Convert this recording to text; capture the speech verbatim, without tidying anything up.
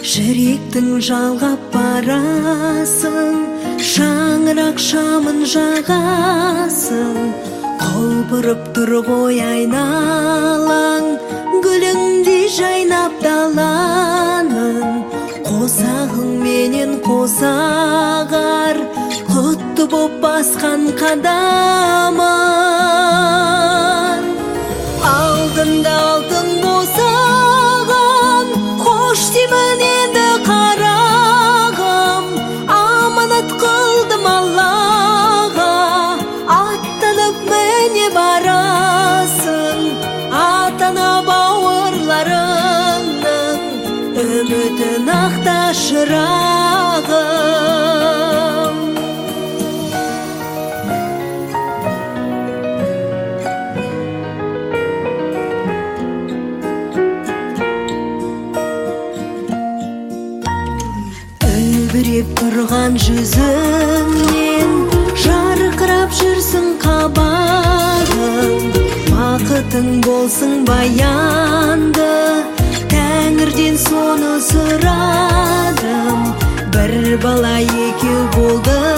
Жүректің жалғап барасың, шаңырақ шамын жағасың. Құлпырып тұр ғой айналаң, гүліңдей жайнап даланың. Қосағың менен қосағар, құтты боп басқан қадамын. Алдында алтын босағам, қош деймін енді қарағым. Аманат қылдым Аллаға, аттанып міне барасың. Ата-ана бауырларыңның үмітін ақта шырағым. Үлбіреп тұрған жүзіңнен жарқырап жүрсің қабағың. Бақытың болсын баянды, Тәңірден соны сұрадым. Бір бала екеу болды